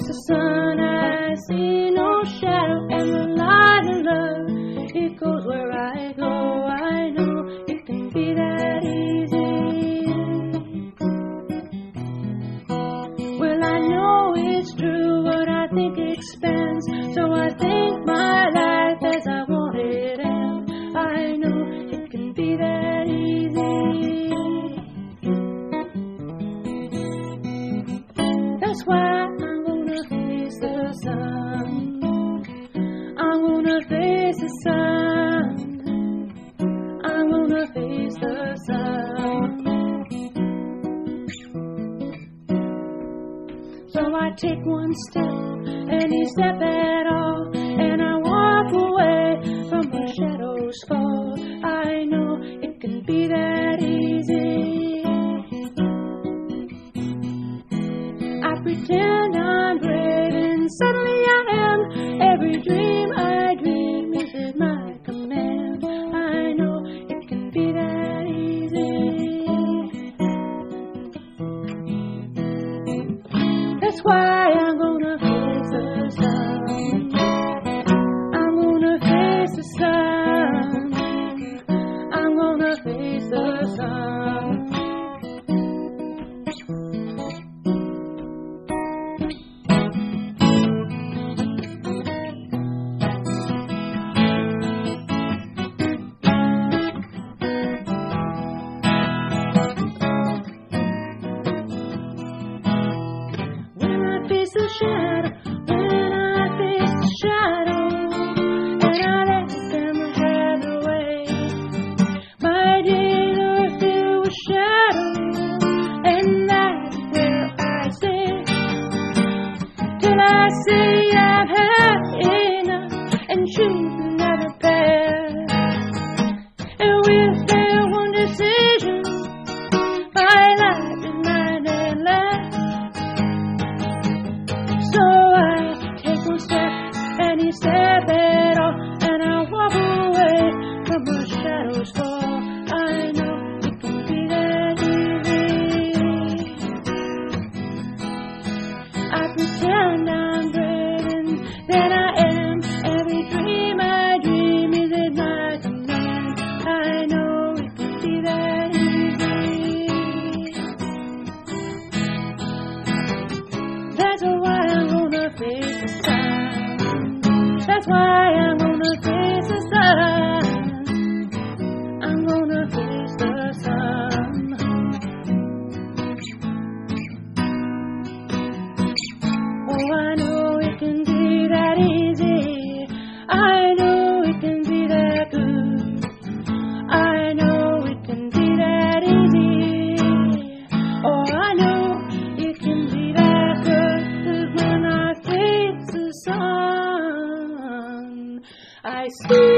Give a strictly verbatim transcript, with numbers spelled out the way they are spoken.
face the sun, I see no shadow, and the light of love, it goes where I go. I know it can be that easy. Well, I know it's true what I think expands, so I think my life as I want it ends. I know it can be that easy. That's why I'm gonna face the sun. I'm gonna face the sun. I'm gonna face the sun. So I take one step, any step at all, and I walk away from where shadows fall. I know it can be that easy. I pretend I'm brave, and suddenly I am. Every dream I dream is at my command. I know it can be that easy. That's why I'm gonna face the sun. I'm gonna face the sun. I'm gonna face the sun. Face the shadow, when I face the shadow, and I let them have their way. My days are filled with shadow, and that's where I stay, till I say I've had enough and choose another path. And with that one decision, my life is mine at last. So I take one step, any step at all, and I walk away from where shadows fall. I know it can be that easy. I pretend I'm brave, and then I am. Every dream I dream is at my command. I know it can be that easy. That's why I'm gonna face the sun. That's why I'm gonna face the sun. I'm gonna face the sun. Oh, I know it can be that easy. I know it can be that good. I know it can be that easy. Oh, I know it can be that good. 'Cause when I face the sun, I see